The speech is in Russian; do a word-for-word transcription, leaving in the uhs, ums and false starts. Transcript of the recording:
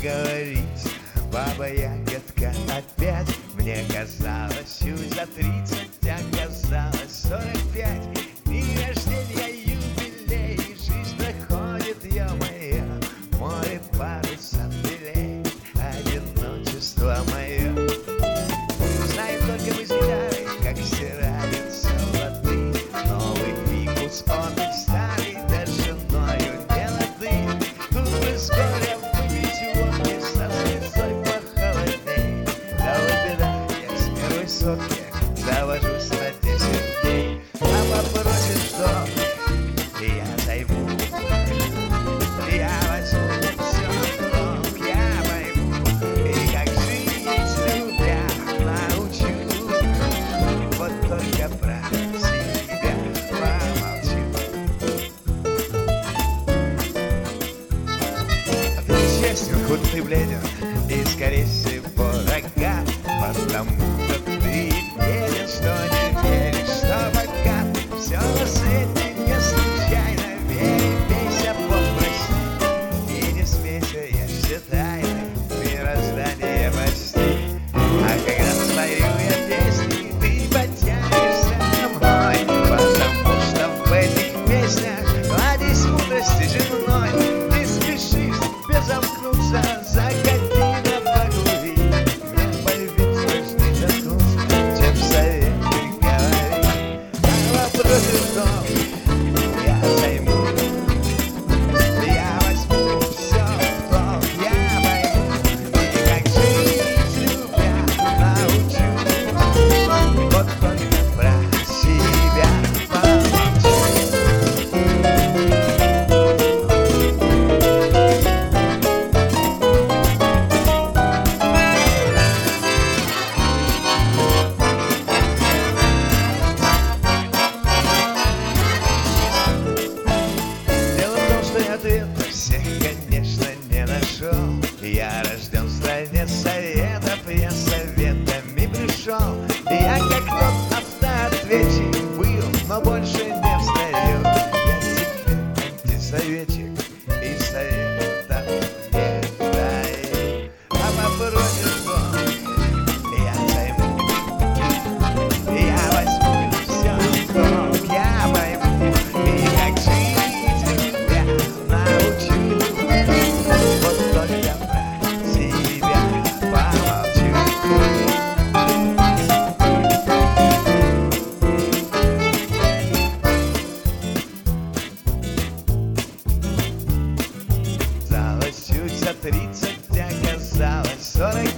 говорить. Баба ягодка опять. Мне казалось, чуть за тридцать, оказалось сорок пять. День рождения, юбилей, жизнь проходит, ё-моё. Море парусом белеет, одиночество мое. Знаем только мы с гитарой, как стираются воды. Новый фикус, он и старый, даже мною не лады. Тут мы с горем выпить водки, со слезой похолодней. Да вот беда, я с первой сотки завожусь на десять дней. А попросит, что я займу, я возьму все в рук, я пойму, и как жить любя научу. Вот только про себя помолчу. Ты несчастен, хоть ты бледен, и скорее всего рогат, потому что ты верен, что не веришь, что богат. Все на свете не случайно, верь, бейся, попроси, и не смейся, я считаю, мироздание почти. А когда свою я песни, ты потянешься со мной, потому что в этих песнях кладезь мудрости земной. Ты спешишь безомкнуться, заходи на поглуби. Мне полюбить сложней заткнуться, чем советы говори. А вопрос в том, я займу, я возьму все в толк, я пойму, и как жить любя научу. Вот только про себя помолчу. Дело в том, что я ответ на всех, конечно, не нашел. Я рожден в стране советов, я советами пришел. Я как тот автоответчик был, но больше не встаю. Я теперь антисоветчик и советов не даю. А попросишь Бог, я займу, я возьму все в толк, я пойму, и как жить любя научу. Вот только про себя помолчу. Казалось, чуть за тридцать, оказалось сорок